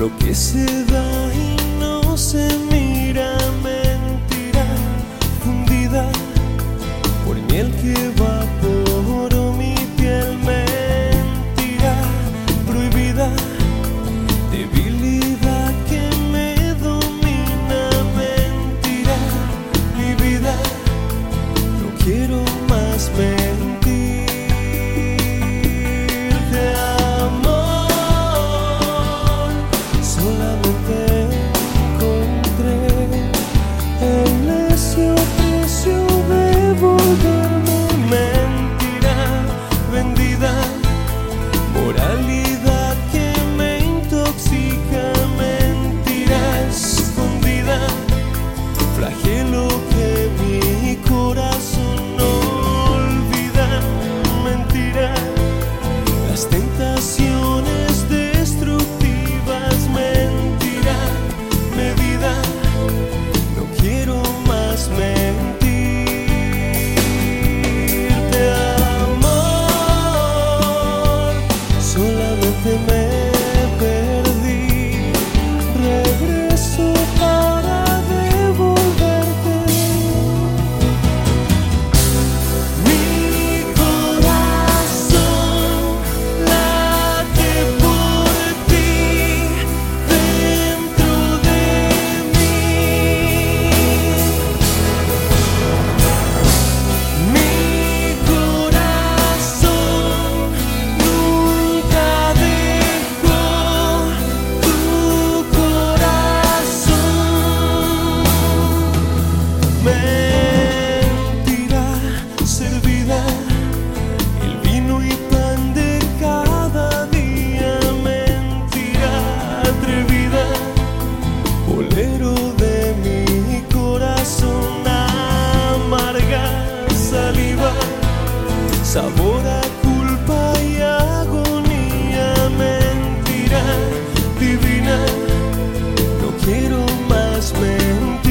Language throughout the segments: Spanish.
lo que se da y no se mira, mentira fundida por miel que evaporó mi piel, mentira prohibida, debilidad que me domina, mentira, mi vida, no quiero más mentir. Moralidad que me intoxica, mentira escondida, flagelo que mi corazón no olvida, mentira, las tentaciones destructivas, mentira, medida, no quiero más mentir. Me perdí, regreso para devolverte. Mi corazón late por ti dentro de mí. Mi corazón nunca mentira servida, el vino y pan de cada día, mentira atrevida, bolero de mi corazón, amarga saliva, sabor a culpa y agonía, mentira divina, no quiero más mentir.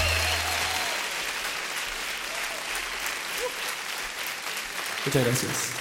Muchas gracias.